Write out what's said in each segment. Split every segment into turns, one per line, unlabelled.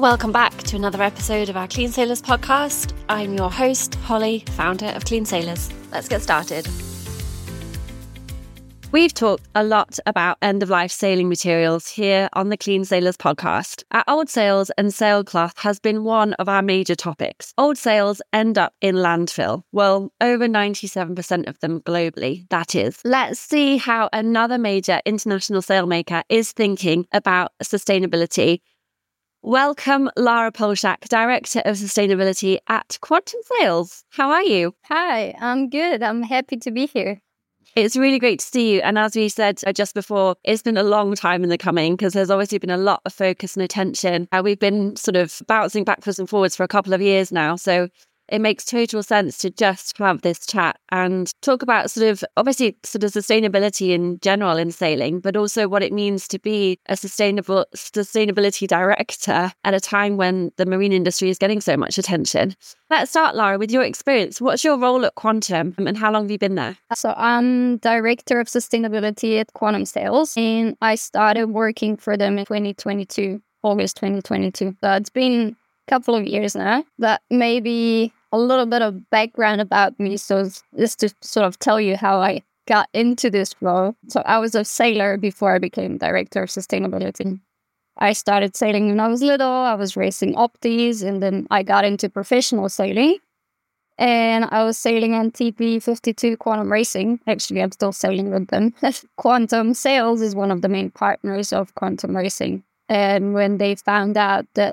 Welcome back to another episode of our Clean Sailors podcast. I'm your host, Holly, founder of Clean Sailors. Let's get started. We've talked a lot about end-of-life sailing materials here on the Clean Sailors podcast. Our old sails and sailcloth has been one of our major topics. Old sails end up in landfill. Well, over 97% of them globally, that is. Let's see how another major international sailmaker is thinking about sustainability. Welcome, Lara Polshak, Director of Sustainability at Quantum Sails. How are you?
Hi, I'm good. I'm happy to be here.
It's really great to see you. And as we said just before, it's been a long time in the coming because there's obviously been a lot of focus and attention. We've been sort of bouncing backwards and forwards for a couple of years now. So it makes total sense to just have this chat and talk about obviously sustainability in general in sailing, but also what it means to be a sustainability director at a time when the marine industry is getting so much attention. Let's start, Lara, with your experience. What's your role at Quantum and how long have you been there?
So I'm Director of Sustainability at Quantum Sails, and I started working for them in 2022, August 2022. So it's been couple of years now, but maybe a little bit of background about me. So just to sort of tell you how I got into this role. So I was a sailor before I became Director of Sustainability. I started sailing when I was little. I was racing opties, and then I got into professional sailing. And I was sailing on TP52 Quantum Racing. Actually, I'm still sailing with them. Quantum Sails is one of the main partners of Quantum Racing. And when they found out that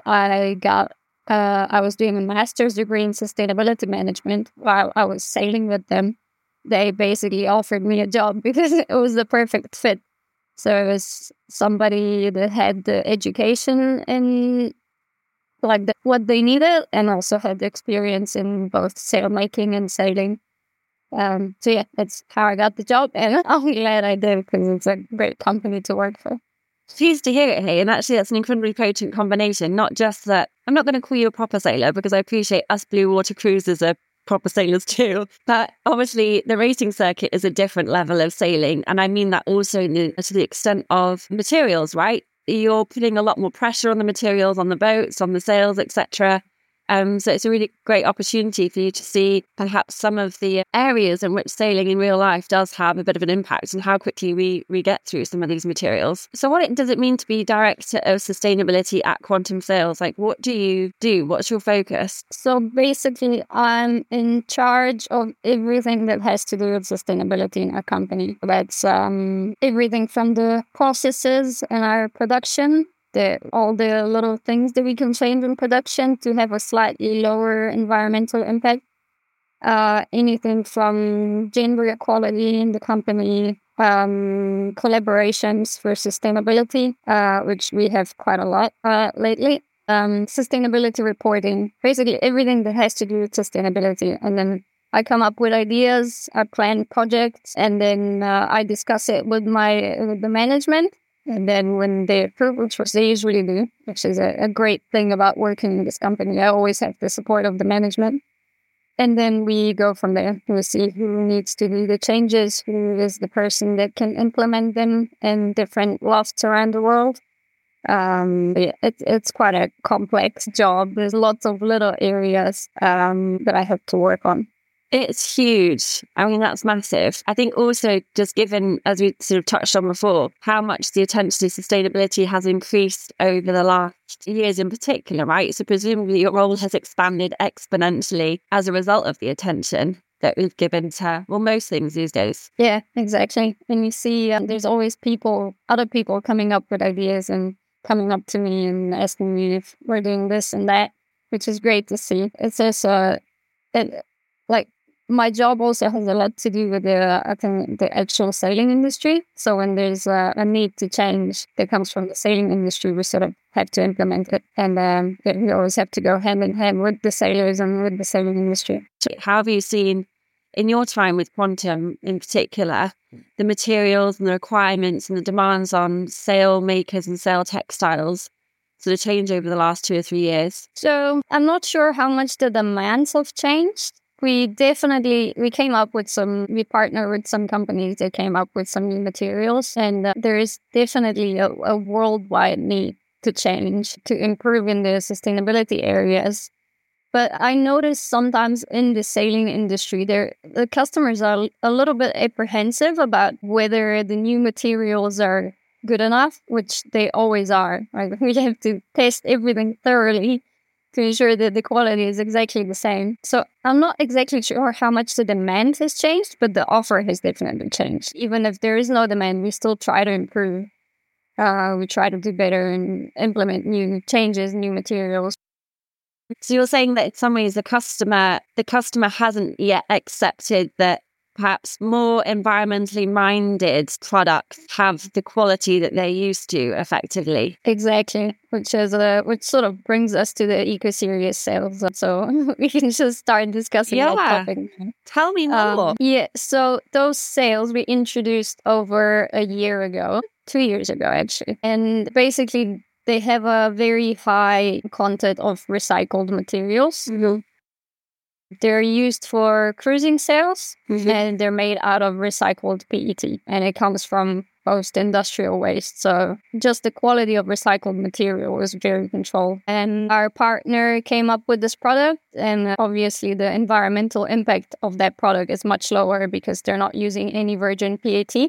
I was doing a master's degree in sustainability management while I was sailing with them, they basically offered me a job because it was the perfect fit. So it was somebody that had the education in what they needed and also had the experience in both sailmaking and sailing. So yeah, that's how I got the job, and I'm glad I did because it's a great company to work for.
Pleased to hear it here. And actually, that's an incredibly potent combination. Not just that, I'm not going to call you a proper sailor because I appreciate us blue water cruisers are proper sailors too. But obviously, the racing circuit is a different level of sailing. And I mean that also to the extent of materials, right? You're putting a lot more pressure on the materials, on the boats, on the sails, etc. So it's a really great opportunity for you to see perhaps some of the areas in which sailing in real life does have a bit of an impact and how quickly we get through some of these materials. So what does it mean to be Director of Sustainability at Quantum Sails? Like, what do you do? What's your focus?
So basically, I'm in charge of everything that has to do with sustainability in our company. That's everything from the processes and our production, all the little things that we can change in production to have a slightly lower environmental impact. Anything from gender equality in the company, collaborations for sustainability, which we have quite a lot lately. Sustainability reporting, basically everything that has to do with sustainability. And then I come up with ideas, I plan projects, and then I discuss it with the management. And then when they approve, which they usually do, which is a great thing about working in this company, I always have the support of the management. And then we go from there. We see who needs to do the changes, who is the person that can implement them in different lofts around the world. It's quite a complex job. There's lots of little areas that I have to work on.
It's huge. I mean, that's massive. I think also just given, as we sort of touched on before, how much the attention to sustainability has increased over the last years in particular, right? So presumably your role has expanded exponentially as a result of the attention that we've given to, well, most things these days.
Yeah, exactly. And you see there's always other people coming up with ideas and coming up to me and asking me if we're doing this and that, which is great to see. It's also, my job also has a lot to do with the actual sailing industry. So when there's a need to change that comes from the sailing industry, we sort of have to implement it. And we always have to go hand in hand with the sailors and with the sailing industry.
How have you seen, in your time with Quantum in particular, the materials and the requirements and the demands on sail makers and sail textiles sort of change over the last 2 or 3 years?
So I'm not sure how much the demands have changed. We came up with we partner with some companies that came up with some new materials, and there is definitely a worldwide need to change, to improve in the sustainability areas. But I notice sometimes in the sailing industry, the customers are a little bit apprehensive about whether the new materials are good enough, which they always are. Right? We have to test everything thoroughly to ensure that the quality is exactly the same. So I'm not exactly sure how much the demand has changed, but the offer has definitely changed. Even if there is no demand, we still try to improve. We try to do better and implement new changes, new materials.
So you're saying that in some ways the customer hasn't yet accepted that perhaps more environmentally minded products have the quality that they're used to effectively.
Exactly, which sort of brings us to the eco-serious sales. So we can just start discussing that topic.
Tell me more.
So those sales we introduced over a year ago, 2 years ago actually, and basically they have a very high content of recycled materials.
Mm-hmm.
They're used for cruising sails, and they're made out of recycled PET, and it comes from post-industrial waste. So just the quality of recycled material is very controlled. And our partner came up with this product, and obviously the environmental impact of that product is much lower because they're not using any virgin PET.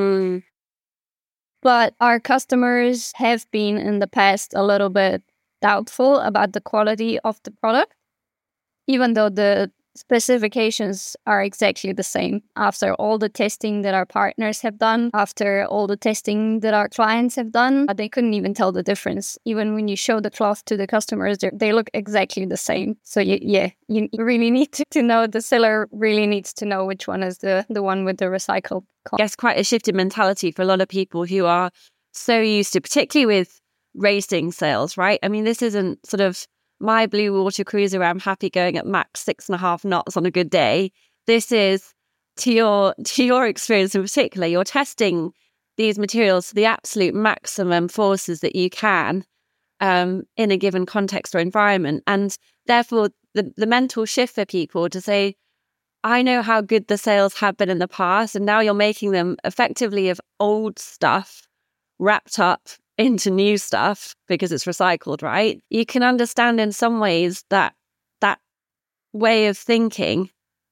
But our customers have been in the past a little bit doubtful about the quality of the product, even though the specifications are exactly the same. After all the testing that our partners have done, after all the testing that our clients have done, they couldn't even tell the difference. Even when you show the cloth to the customers, they look exactly the same. So you really need to know, the seller really needs to know which one is the one with the recycled cloth.
I guess quite a shift in mentality for a lot of people who are so used to, particularly with racing sails, right? I mean, this isn't sort of my blue water cruiser where I'm happy going at max 6.5 knots on a good day. This is, to your experience in particular, you're testing these materials to the absolute maximum forces that you can in a given context or environment. And therefore, the mental shift for people to say, I know how good the sails have been in the past, and now you're making them effectively of old stuff wrapped up into new stuff because it's recycled, right? You can understand in some ways that way of thinking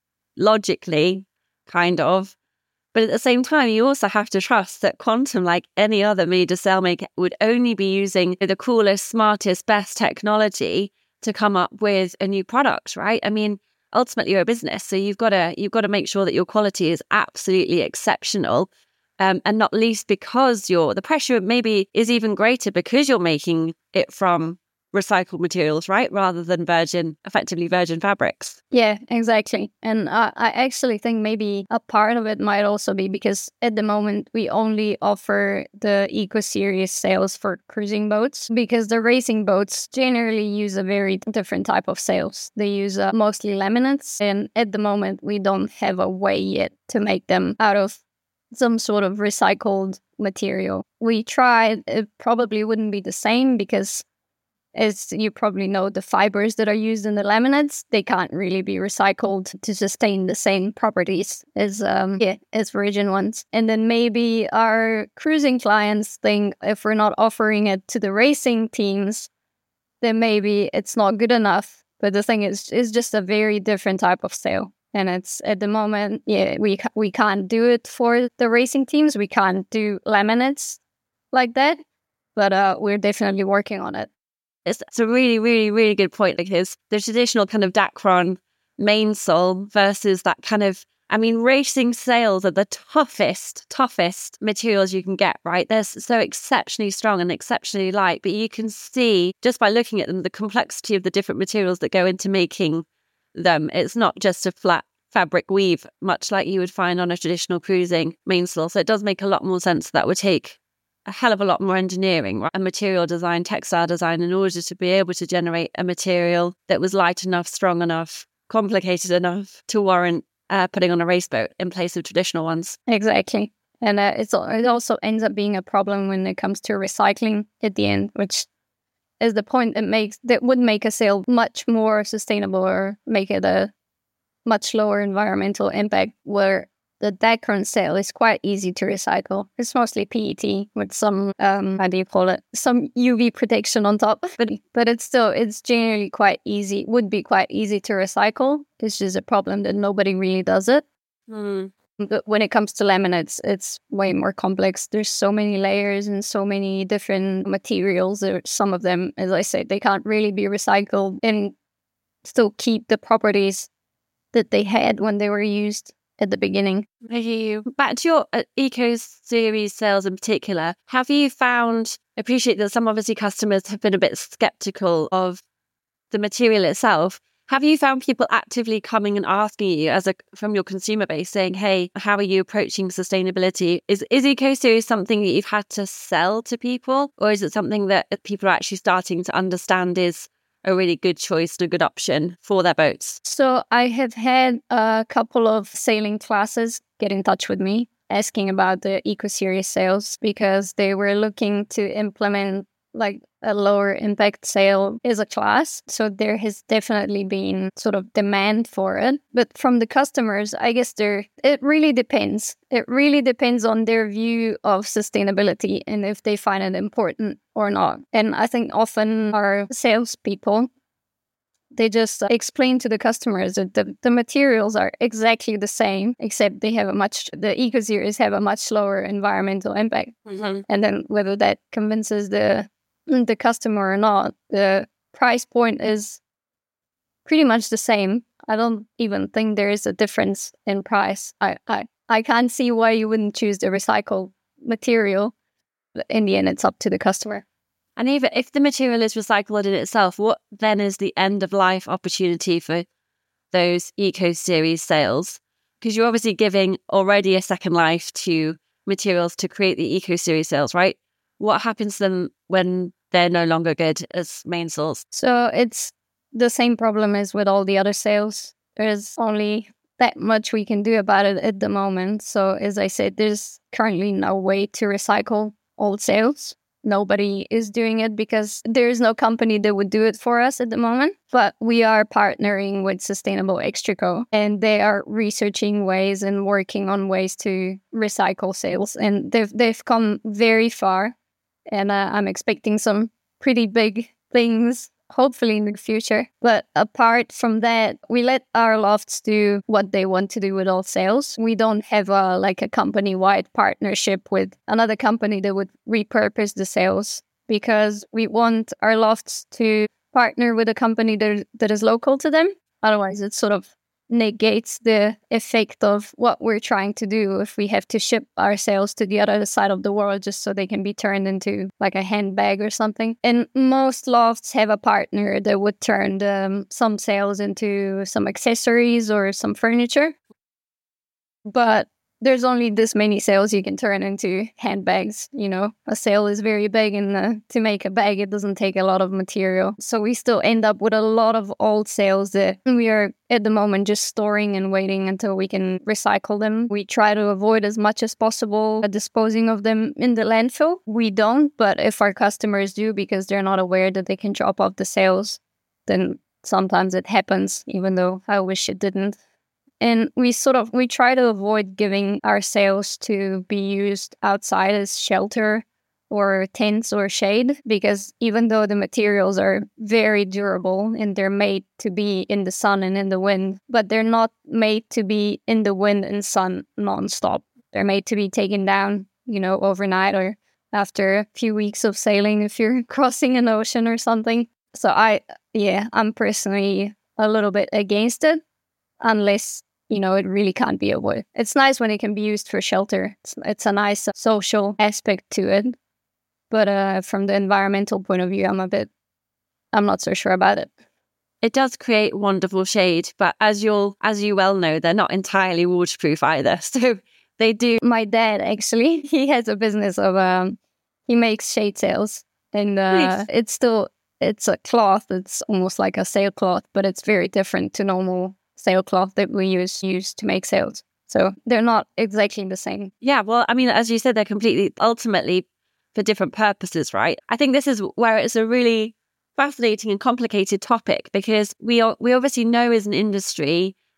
logically, kind of. But at the same time, you also have to trust that Quantum, like any other major sail maker, would only be using the coolest, smartest, best technology to come up with a new product, right? I mean, ultimately you're a business, so you've got to make sure that your quality is absolutely exceptional. And not least because the pressure maybe is even greater because you're making it from recycled materials, right? Rather than effectively virgin fabrics.
Yeah, exactly. And I actually think maybe a part of it might also be because at the moment we only offer the eco-serious sails for cruising boats, because the racing boats generally use a very different type of sails. They use mostly laminates, and at the moment we don't have a way yet to make them out of some sort of recycled material. We tried, it probably wouldn't be the same because, as you probably know, the fibers that are used in the laminates, they can't really be recycled to sustain the same properties as virgin ones. And then maybe our cruising clients think if we're not offering it to the racing teams, then maybe it's not good enough. But the thing is, it's just a very different type of sail. And it's at the moment, we can't do it for the racing teams. We can't do laminates like that, but we're definitely working on it.
It's a really, really, really good point, because the traditional kind of Dacron mainsail versus that kind of, I mean, racing sails are the toughest materials you can get, right? They're so exceptionally strong and exceptionally light, but you can see just by looking at them the complexity of the different materials that go into making them. It's not just a flat fabric weave, much like you would find on a traditional cruising mainsail. So it does make a lot more sense that would take a hell of a lot more engineering, right? And material design, textile design, in order to be able to generate a material that was light enough, strong enough, complicated enough to warrant putting on a race boat in place of traditional ones.
Exactly. And it also ends up being a problem when it comes to recycling at the end, which is the point that would make a sail much more sustainable or make it a much lower environmental impact, where the Dacron cell is quite easy to recycle. It's mostly PET with some, how do you call it? Some UV protection on top. But it's generally quite easy, would be quite easy to recycle. It's just a problem that nobody really does it. But when it comes to laminates, it's way more complex. There's so many layers and so many different materials. Some of them, as I said, they can't really be recycled and still keep the properties that they had when they were used at the beginning.
Back to your Eco Series sales in particular, have you found, I appreciate that some obviously customers have been a bit skeptical of the material itself. Have you found people actively coming and asking you from your consumer base saying, hey, how are you approaching sustainability? Is Eco Series something that you've had to sell to people? Or is it something that people are actually starting to understand is a really good choice and a good option for their boats?
So I have had a couple of sailing classes get in touch with me asking about the Eco Series sails because they were looking to implement like a lower impact sail as a class. So there has definitely been sort of demand for it. But from the customers, I guess it really depends. It really depends on their view of sustainability and if they find it important or not. And I think often our salespeople, they just explain to the customers that the materials are exactly the same, except the Eco Series have a much lower environmental impact. And then whether that convinces the customer or not, the price point is pretty much the same. I don't even think there is a difference in price. I can't see why you wouldn't choose the recycled material. But in the end, it's up to the customer.
And even if the material is recycled in itself, what then is the end of life opportunity for those Eco Series sails? Because you're obviously giving already a second life to materials to create the Eco Series sails, right? What happens to them when they're no longer good as main sails?
So it's the same problem as with all the other sails. There's only that much we can do about it at the moment. So as I said, there's currently no way to recycle old sails. Nobody is doing it because there is no company that would do it for us at the moment. But we are partnering with Sustainable Extrico, and they are researching ways and working on ways to recycle sails. And they've come very far. And I'm expecting some pretty big things, hopefully in the future. But apart from that, we let our lofts do what they want to do with all sails. We don't have a company-wide partnership with another company that would repurpose the sails because we want our lofts to partner with a company that is local to them. Otherwise, it sort of negates the effect of what we're trying to do if we have to ship our sails to the other side of the world just so they can be turned into like a handbag or something. And most lofts have a partner that would turn some sails into some accessories or some furniture. But there's only this many sails you can turn into handbags. You know, a sail is very big, and to make a bag, it doesn't take a lot of material. So we still end up with a lot of old sails that we are at the moment just storing and waiting until we can recycle them. We try to avoid as much as possible disposing of them in the landfill. We don't, but if our customers do because they're not aware that they can drop off the sails, then sometimes it happens, even though I wish it didn't. And we try to avoid giving our sails to be used outside as shelter or tents or shade, because even though the materials are very durable and they're made to be in the sun and in the wind, but they're not made to be in the wind and sun nonstop. They're made to be taken down, overnight or after a few weeks of sailing if you're crossing an ocean or something. So I'm personally a little bit against it, unless it really can't be avoided. It's nice when it can be used for shelter. It's a nice social aspect to it. But from the environmental point of view, I'm not so sure about it.
It does create wonderful shade, but as you well know, they're not entirely waterproof either. So they do.
My dad, actually, he has a business of, he makes shade sails. And
Nice.
it's a cloth. It's almost like a sailcloth, but it's very different to normal sailcloth that we use to make sails. So they're not exactly the same.
Yeah, well, I mean, as you said, they're completely, ultimately for different purposes, right? I think this is where it's a really fascinating and complicated topic, because we obviously know as an industry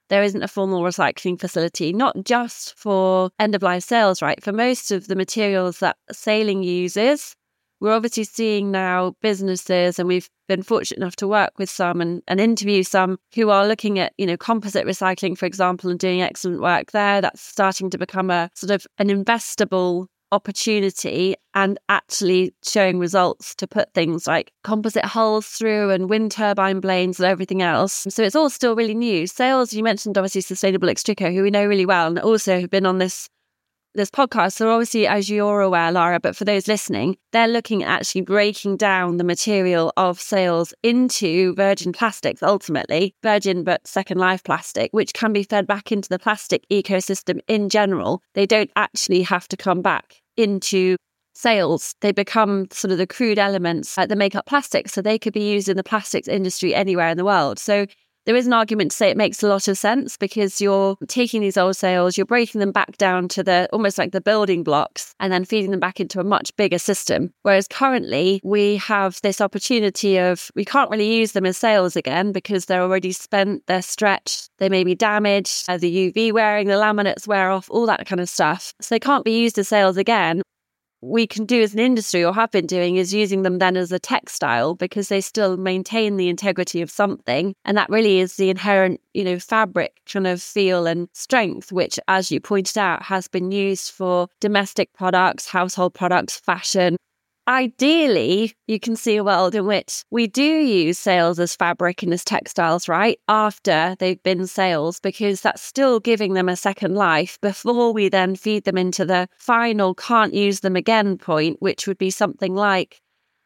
there isn't a formal recycling facility, not just for end-of-life sales, right? For most of the materials that sailing uses, we're obviously seeing now businesses, and we've been fortunate enough to work with some and interview some who are looking at, composite recycling, for example, and doing excellent work there. That's starting to become a sort of an investable opportunity and actually showing results to put things like composite hulls through and wind turbine blades and everything else. So it's all still really new. Sales, you mentioned obviously Sustainable Extrico, who we know really well and also have been on this podcast. So obviously, as you're aware, Lara, but for those listening, they're looking at actually breaking down the material of sails into virgin plastics, ultimately, virgin but second life plastic, which can be fed back into the plastic ecosystem in general. They don't actually have to come back into sails. They become sort of the crude elements that make up plastic. So they could be used in the plastics industry anywhere in the world. So there is an argument to say it makes a lot of sense because you're taking these old sails, you're breaking them back down to the almost like the building blocks and then feeding them back into a much bigger system. Whereas currently we have this opportunity of we can't really use them as sails again because they're already spent, they're stretched, they may be damaged, the UV wearing, the laminates wear off, all that kind of stuff. So they can't be used as sails again. We can do as an industry or have been doing is using them then as a textile because they still maintain the integrity of something. And that really is the inherent, fabric kind of feel and strength, which, as you pointed out, has been used for domestic products, household products, fashion. Ideally, you can see a world in which we do use sails as fabric and as textiles, right? After they've been sails, because that's still giving them a second life before we then feed them into the final can't use them again point, which would be something like,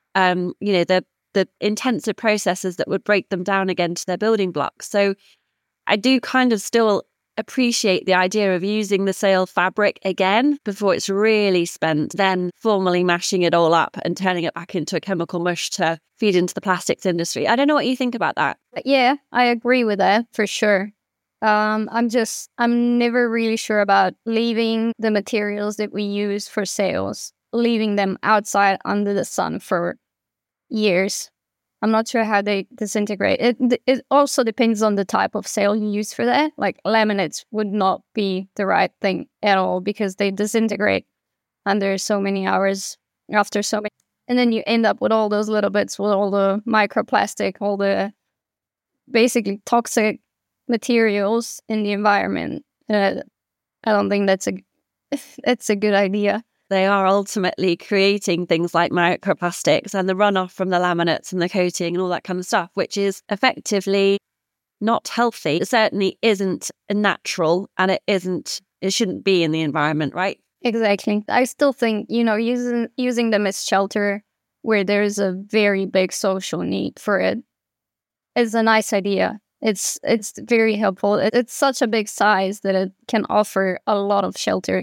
the intensive processes that would break them down again to their building blocks. So I do kind of still appreciate the idea of using the sail fabric again before it's really spent, then formally mashing it all up and turning it back into a chemical mush to feed into the plastics industry. I don't know what you think about that.
Yeah, I agree with that for sure. I'm never really sure about leaving the materials that we use for sails, leaving them outside under the sun for years. I'm not sure how they disintegrate. It also depends on the type of sail you use for that. Like laminates would not be the right thing at all because they disintegrate under so many hours after so many. And then you end up with all those little bits with all the microplastic, all the basically toxic materials in the environment. I don't think that's a good idea.
They are ultimately creating things like microplastics and the runoff from the laminates and the coating and all that kind of stuff, which is effectively not healthy. It certainly isn't natural and it shouldn't be in the environment, right?
Exactly. I still think, using them as shelter where there's a very big social need for it is a nice idea. It's very helpful. It's such a big size that it can offer a lot of shelter.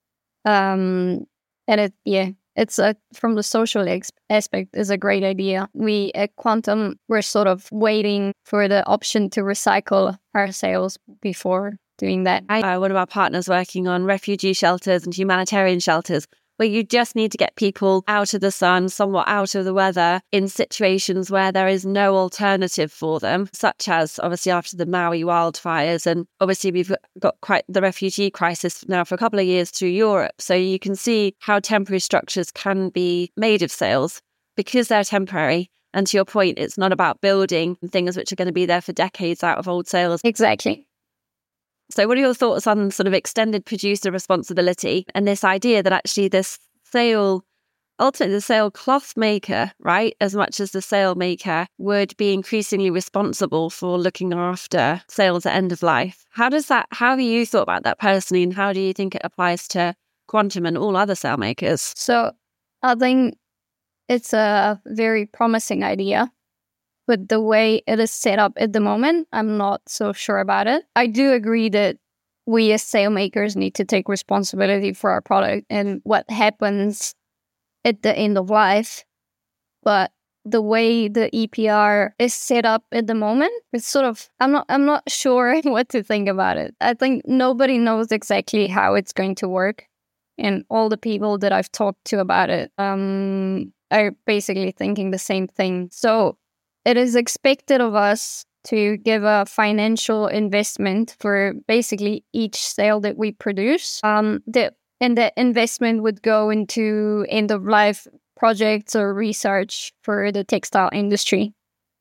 And it's from the social aspect is a great idea. We at Quantum, we're sort of waiting for the option to recycle our sails before doing that.
One of our partners working on refugee shelters and humanitarian shelters, where you just need to get people out of the sun, somewhat out of the weather, in situations where there is no alternative for them, such as obviously after the Maui wildfires. And obviously we've got quite the refugee crisis now for a couple of years through Europe. So you can see how temporary structures can be made of sails because they're temporary. And to your point, it's not about building things which are going to be there for decades out of old sails.
Exactly.
So what are your thoughts on sort of extended producer responsibility and this idea that actually this sail, ultimately the sail cloth maker, right, as much as the sail maker would be increasingly responsible for looking after sails at end of life? How have you thought about that personally, and how do you think it applies to Quantum and all other sail makers?
So I think it's a very promising idea. But the way it is set up at the moment, I'm not so sure about it. I do agree that we as sailmakers need to take responsibility for our product and what happens at the end of life. But the way the EPR is set up at the moment, it's sort of, I'm not sure what to think about it. I think nobody knows exactly how it's going to work. And all the people that I've talked to about it are basically thinking the same thing. So it is expected of us to give a financial investment for basically each sale that we produce. And that investment would go into end-of-life projects or research for the textile industry.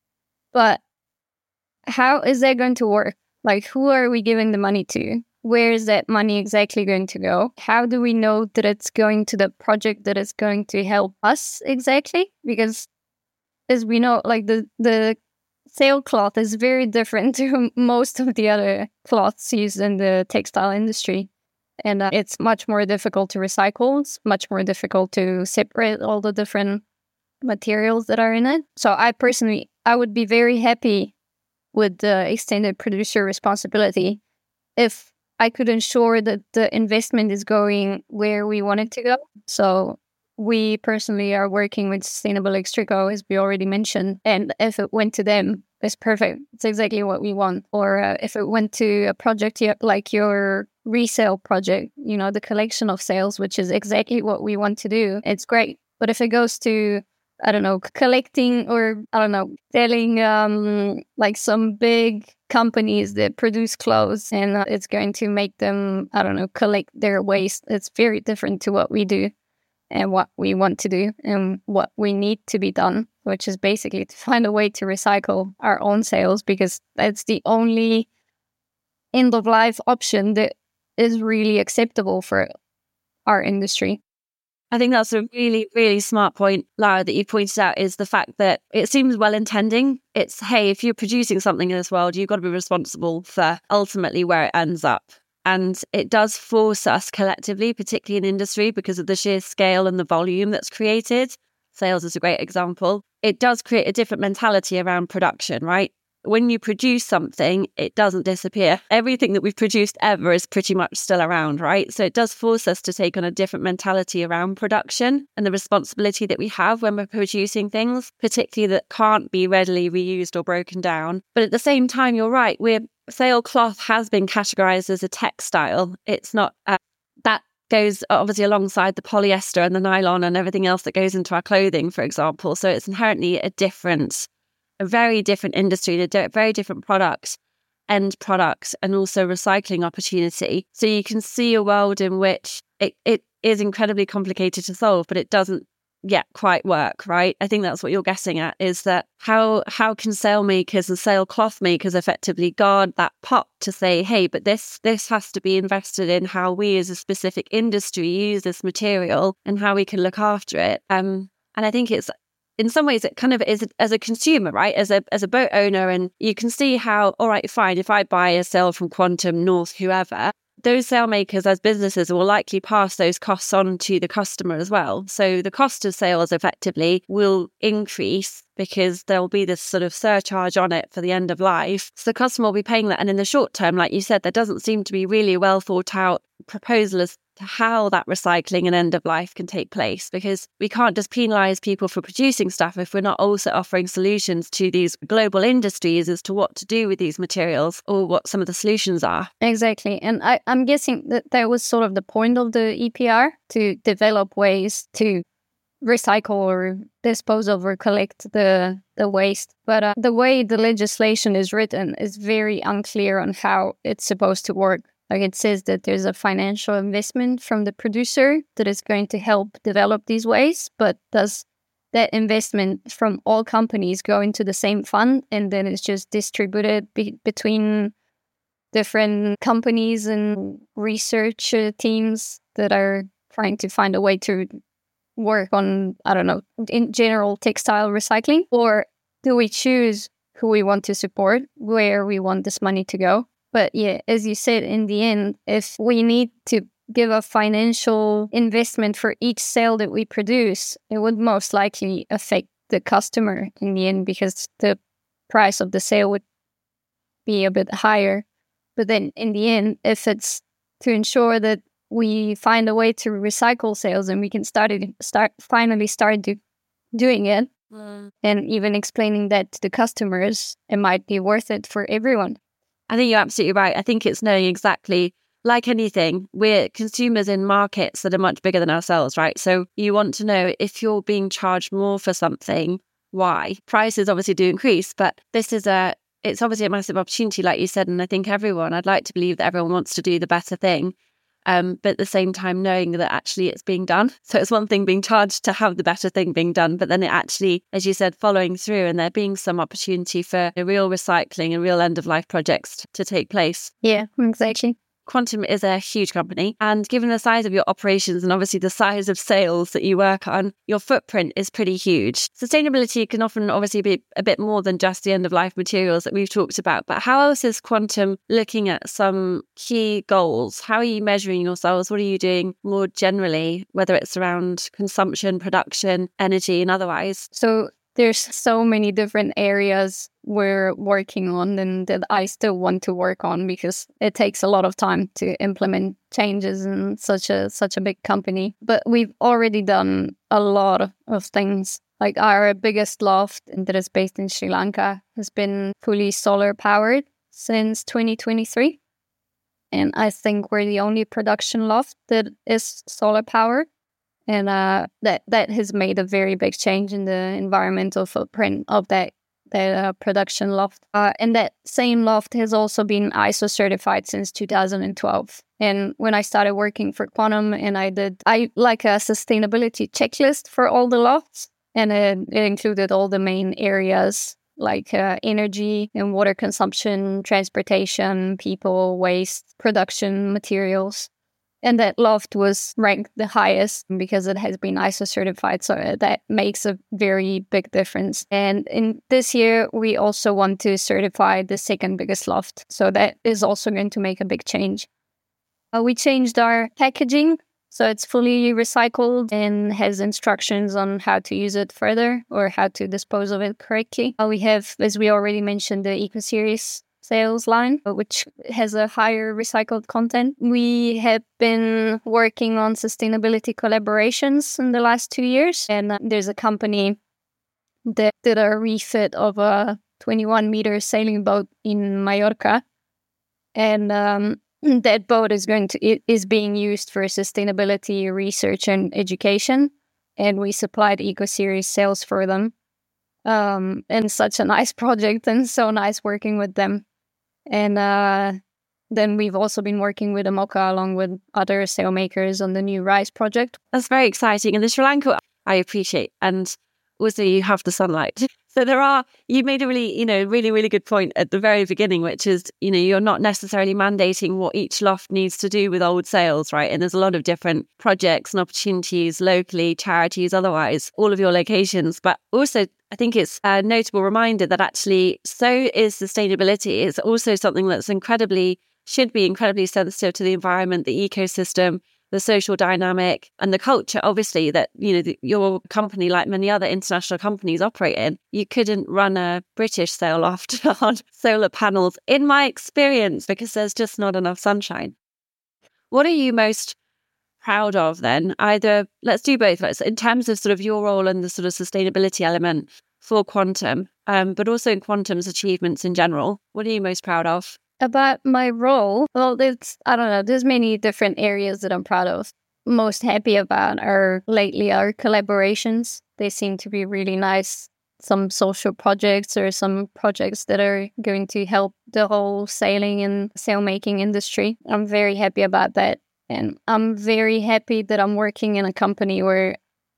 But how is that going to work? Like, who are we giving the money to? Where is that money exactly going to go? How do we know that it's going to the project that is going to help us exactly? Because as we know, like the sailcloth is very different to most of the other cloths used in the textile industry. And it's much more difficult to recycle. It's much more difficult to separate all the different materials that are in it. So I would be very happy with the extended producer responsibility if I could ensure that the investment is going where we want it to go. So we personally are working with Sustainable Extrico, as we already mentioned. And if it went to them, it's perfect. It's exactly what we want. Or if it went to a project like your resale project, the collection of sales, which is exactly what we want to do, it's great. But if it goes to, I don't know, collecting or, I don't know, selling like some big companies that produce clothes and it's going to make them, I don't know, collect their waste, it's very different to what we do and what we want to do and what we need to be done, which is basically to find a way to recycle our own sales, because that's the only end-of-life option that is really acceptable for our industry.
I think that's a really, really smart point, Lara, that you pointed out, is the fact that it seems well-intending. It's, hey, if you're producing something in this world, you've got to be responsible for ultimately where it ends up. And it does force us collectively, particularly in industry, because of the sheer scale and the volume that's created. Sales is a great example. It does create a different mentality around production, right? When you produce something, it doesn't disappear. Everything that we've produced ever is pretty much still around, right? So it does force us to take on a different mentality around production and the responsibility that we have when we're producing things, particularly that can't be readily reused or broken down. But at the same time, you're right, sailcloth has been categorized as a textile. It's not, that goes obviously alongside the polyester and the nylon and everything else that goes into our clothing, for example. So it's inherently a very different industry, very different end products, and also recycling opportunity. So you can see a world in which it is incredibly complicated to solve, but it doesn't yet quite work, right? I think that's what you're guessing at, is that how can sail makers and sailcloth makers effectively guard that pot to say, hey, but this has to be invested in how we as a specific industry use this material and how we can look after it. And I think it's, in some ways, it kind of is as a consumer, right? As a boat owner, and you can see how, all right, fine, if I buy a sail from Quantum, North, whoever, those sail makers as businesses will likely pass those costs on to the customer as well. So the cost of sales effectively will increase because there'll be this sort of surcharge on it for the end of life. So the customer will be paying that. And in the short term, like you said, there doesn't seem to be really a well thought out proposal as to how that recycling and end of life can take place, because we can't just penalise people for producing stuff if we're not also offering solutions to these global industries as to what to do with these materials or what some of the solutions are.
Exactly. And I'm guessing that was sort of the point of the EPR, to develop ways to recycle or dispose of or collect the waste. But the way the legislation is written is very unclear on how it's supposed to work. Like, it says that there's a financial investment from the producer that is going to help develop these ways, but does that investment from all companies go into the same fund and then it's just distributed between different companies and research teams that are trying to find a way to work on, I don't know, in general textile recycling? Or do we choose who we want to support, where we want this money to go? But yeah, as you said, in the end, if we need to give a financial investment for each sale that we produce, it would most likely affect the customer in the end, because the price of the sale would be a bit higher. But then in the end, if it's to ensure that we find a way to recycle sales and we can finally start doing it, and even explaining that to the customers, it might be worth it for everyone.
I think you're absolutely right. I think it's knowing exactly, like anything, we're consumers in markets that are much bigger than ourselves, right? So you want to know if you're being charged more for something, why? Prices obviously do increase, but this is a it's obviously a massive opportunity, like you said. And I think I'd like to believe that everyone wants to do the better thing. But at the same time, knowing that actually it's being done. So it's one thing being charged to have the better thing being done, but then it actually, as you said, following through and there being some opportunity for a real recycling and real end-of-life projects to take place.
Yeah, exactly.
Quantum is a huge company, and given the size of your operations and obviously the size of sales that you work on, your footprint is pretty huge. Sustainability can often obviously be a bit more than just the end-of-life materials that we've talked about, but how else is Quantum looking at some key goals? How are you measuring yourselves? What are you doing more generally, whether it's around consumption, production, energy and otherwise?
So there's so many different areas we're working on and that I still want to work on because it takes a lot of time to implement changes in such a big company. But we've already done a lot of things. Like our biggest loft that is based in Sri Lanka has been fully solar powered since 2023. And I think we're the only production loft that is solar powered. And that has made a very big change in the environmental footprint of that production loft. And that same loft has also been ISO certified since 2012. And when I started working for Quantum, and I like a sustainability checklist for all the lofts, and it included all the main areas like energy and water consumption, transportation, people, waste, production, materials. And that loft was ranked the highest because it has been ISO certified. So that makes a very big difference. And in this year, we also want to certify the second biggest loft. So that is also going to make a big change. We changed our packaging. So it's fully recycled and has instructions on how to use it further or how to dispose of it correctly. We have, as we already mentioned, the EcoSeries sales line, which has a higher recycled content. We have been working on sustainability collaborations in the last 2 years. And there's a company that did a refit of a 21-meter sailing boat in Mallorca. And that boat is being used for sustainability research and education. And we supplied EcoSeries sails for them. And such a nice project and so nice working with them. And then we've also been working with Amoca along with other sail makers on the new Rise project.
That's very exciting. And the Sri Lanka, I appreciate. And also you have the sunlight. So you made a really good point at the very beginning, which is, you're not necessarily mandating what each loft needs to do with old sails, right? And there's a lot of different projects and opportunities locally, charities, otherwise, all of your locations. But also, I think it's a notable reminder that actually so is sustainability. It's also something that's should be incredibly sensitive to the environment, the ecosystem, the social dynamic and the culture, obviously, that, your company, like many other international companies operate in. You couldn't run a British sail loft on solar panels, in my experience, because there's just not enough sunshine. What are you most proud of then? Either, let's do both. In terms of sort of your role and the sort of sustainability element for Quantum, but also in Quantum's achievements in general. What are you most proud of?
About my role, well, there's many different areas that I'm proud of. Most happy about are lately our collaborations. They seem to be really nice. Some social projects or some projects that are going to help the whole sailing and sailmaking industry. I'm very happy about that. And I'm very happy that I'm working in a company where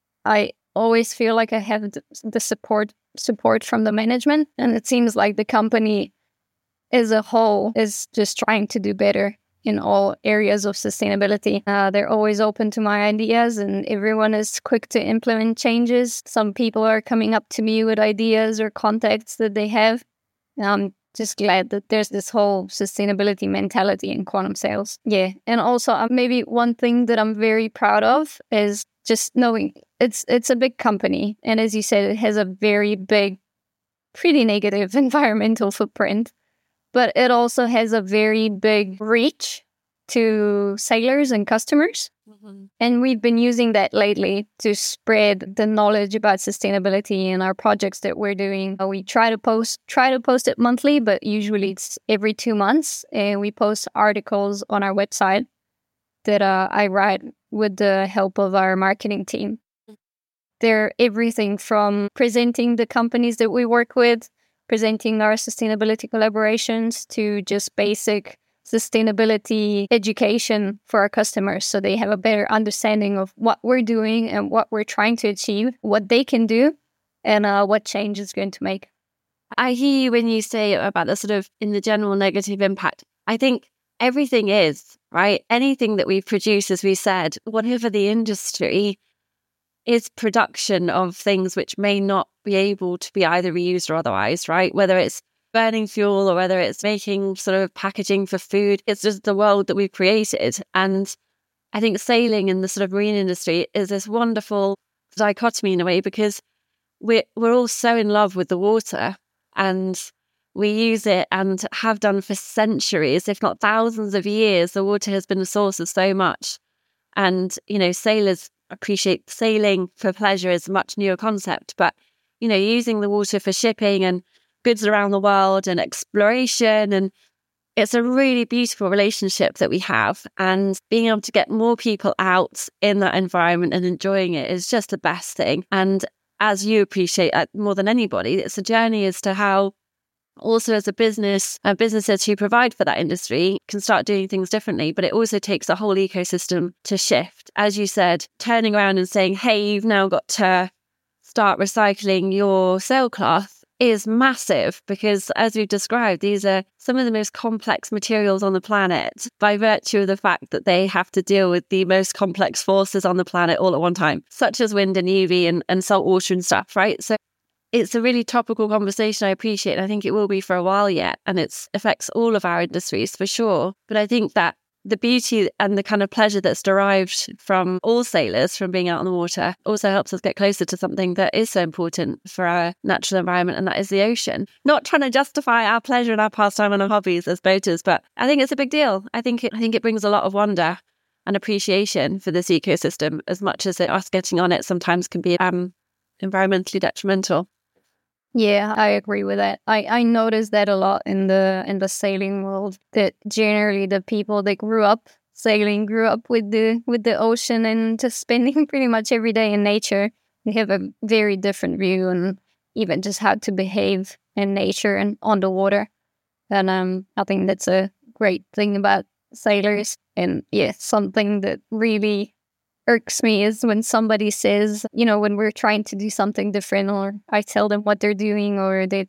I always feel like I have the support from the management. And it seems like the company as a whole is just trying to do better in all areas of sustainability. They're always open to my ideas and everyone is quick to implement changes. Some people are coming up to me with ideas or contacts that they have. And I'm just glad that there's this whole sustainability mentality in Quantum Sails. Yeah. And also maybe one thing that I'm very proud of is just knowing it's a big company. And as you said, it has a very big, pretty negative environmental footprint. But it also has a very big reach to sailors and customers. Mm-hmm. And we've been using that lately to spread the knowledge about sustainability in our projects that we're doing. We try to post it monthly, but usually it's every 2 months. And we post articles on our website that I write with the help of our marketing team. They're everything from presenting the companies that we work with, presenting our sustainability collaborations to just basic sustainability education for our customers, so they have a better understanding of what we're doing and what we're trying to achieve, what they can do, and what change it's going to make.
I hear you when you say about the sort of in the general negative impact. I think everything is, right? Anything that we produce, as we said, whatever the industry, is production of things which may not be able to be either reused or otherwise, right? Whether it's burning fuel or whether it's making sort of packaging for food, it's just the world that we've created. And I think sailing and the sort of marine industry is this wonderful dichotomy in a way, because we're all so in love with the water and we use it and have done for centuries, if not thousands of years. The water has been a source of so much. And, sailors appreciate sailing for pleasure is a much newer concept, but, using the water for shipping and goods around the world and exploration, and it's a really beautiful relationship that we have. And being able to get more people out in that environment and enjoying it is just the best thing. And as you appreciate more than anybody, it's a journey as to how also as a business, businesses who provide for that industry can start doing things differently. But it also takes a whole ecosystem to shift. As you said, turning around and saying, hey, you've now got to start recycling your sailcloth is massive, because as we've described, these are some of the most complex materials on the planet by virtue of the fact that they have to deal with the most complex forces on the planet all at one time, such as wind and UV and salt water and stuff, right? So it's a really topical conversation I appreciate, and I think it will be for a while yet, and it affects all of our industries for sure. But I think that the beauty and the kind of pleasure that's derived from all sailors from being out on the water also helps us get closer to something that is so important for our natural environment, and that is the ocean. Not trying to justify our pleasure and our pastime and our hobbies as boaters, but I think it's a big deal. I think it brings a lot of wonder and appreciation for this ecosystem, as much as us getting on it sometimes can be environmentally detrimental.
Yeah, I agree with that. I noticed that a lot in the sailing world, that generally the people that grew up sailing grew up with the ocean and just spending pretty much every day in nature. They have a very different view on even just how to behave in nature and on the water. And I think that's a great thing about sailors. And yeah, something that really irks me is when somebody says, when we're trying to do something different, or I tell them what they're doing, or they,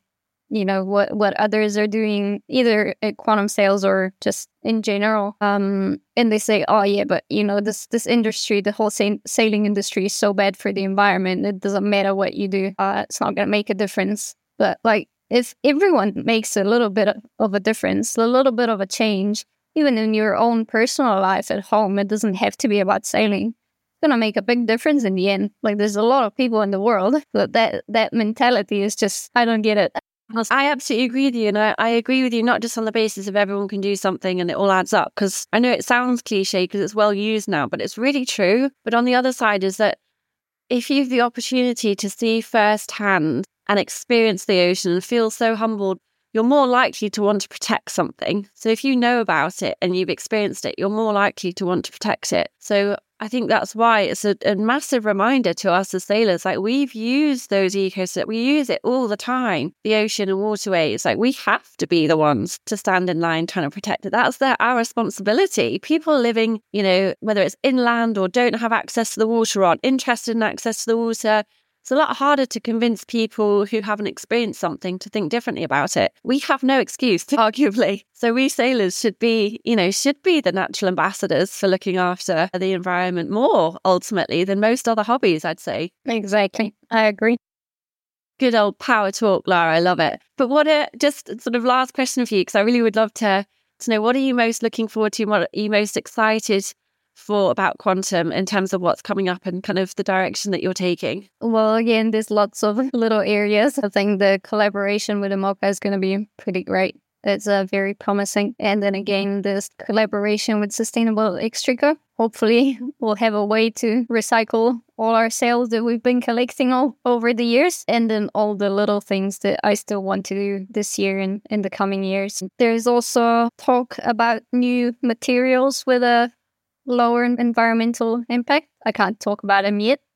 what others are doing, either at Quantum Sails or just in general. And they say, oh yeah, but this industry, the whole sailing industry is so bad for the environment. It doesn't matter what you do. It's not going to make a difference. But like, if everyone makes a little bit of a difference, a little bit of a change, even in your own personal life at home, it doesn't have to be about sailing. Going to make a big difference in the end. Like, there's a lot of people in the world, but that mentality is just, I don't get it.
I absolutely agree with you, and I agree with you not just on the basis of everyone can do something and it all adds up, because I know it sounds cliche because it's well used now, but it's really true. But on the other side is that if you have the opportunity to see firsthand and experience the ocean and feel so humbled, you're more likely to want to protect something. So if you know about it and you've experienced it, you're more likely to want to protect it. So I think that's why it's a massive reminder to us as sailors. Like, we've used those ecosystems, we use it all the time, the ocean and waterways. Like, we have to be the ones to stand in line trying to protect it. That's our responsibility. People living, whether it's inland or don't have access to the water or aren't interested in access to the water, it's a lot harder to convince people who haven't experienced something to think differently about it. We have no excuse, arguably. So we sailors should be the natural ambassadors for looking after the environment more, ultimately, than most other hobbies, I'd say.
Exactly. I agree.
Good old power talk, Lara. I love it. But just sort of last question for you, because I really would love to know, what are you most looking forward to? What are you most excited for about Quantum in terms of what's coming up and kind of the direction that you're taking?
Well, again, there's lots of little areas. I think the collaboration with IMOCA is going to be pretty great. It's very promising. And then again, this collaboration with Sustainable Extrico. Hopefully, we'll have a way to recycle all our sails that we've been collecting all over the years. And then all the little things that I still want to do this year and in the coming years. There's also talk about new materials with a lower environmental impact. I can't talk about them yet, but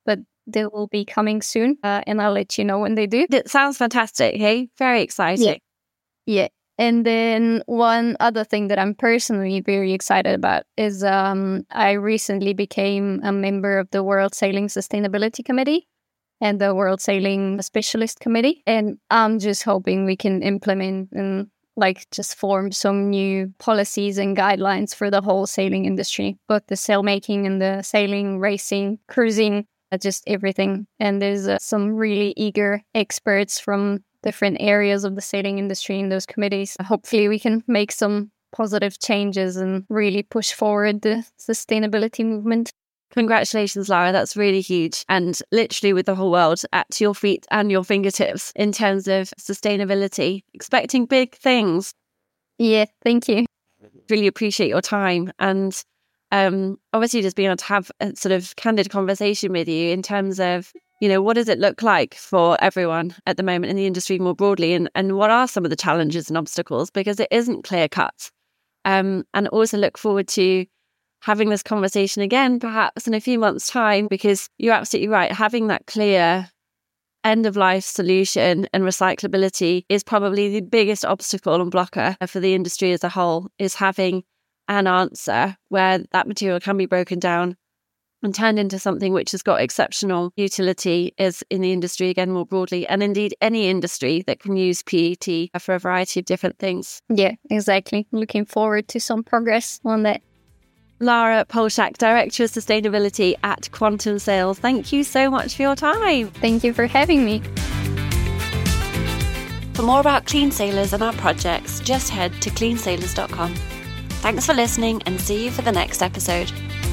they will be coming soon, and I'll let you know when they do.
That sounds fantastic. Hey, very exciting.
Yeah. And then one other thing that I'm personally very excited about is I recently became a member of the World Sailing Sustainability Committee and the World Sailing Specialist Committee. And I'm just hoping we can implement and just form some new policies and guidelines for the whole sailing industry, both the sailmaking and the sailing, racing, cruising, just everything. And there's some really eager experts from different areas of the sailing industry in those committees. Hopefully we can make some positive changes and really push forward the sustainability movement.
Congratulations, Lara. That's really huge. And literally with the whole world at your feet and your fingertips in terms of sustainability, expecting big things.
Yeah, thank you.
Really appreciate your time. And obviously just being able to have a sort of candid conversation with you in terms of, what does it look like for everyone at the moment in the industry more broadly? And what are some of the challenges and obstacles? Because it isn't clear cut. And also look forward to having this conversation again, perhaps in a few months' time, because you're absolutely right. Having that clear end-of-life solution and recyclability is probably the biggest obstacle and blocker for the industry as a whole, is having an answer where that material can be broken down and turned into something which has got exceptional utility is in the industry again more broadly, and indeed any industry that can use PET for a variety of different things.
Yeah, exactly. Looking forward to some progress on that.
Lara Polshak, Director of Sustainability at Quantum Sails, thank you so much for your time.
Thank you for having me.
For more about Clean Sailors and our projects, just head to cleansailors.com. Thanks for listening and see you for the next episode.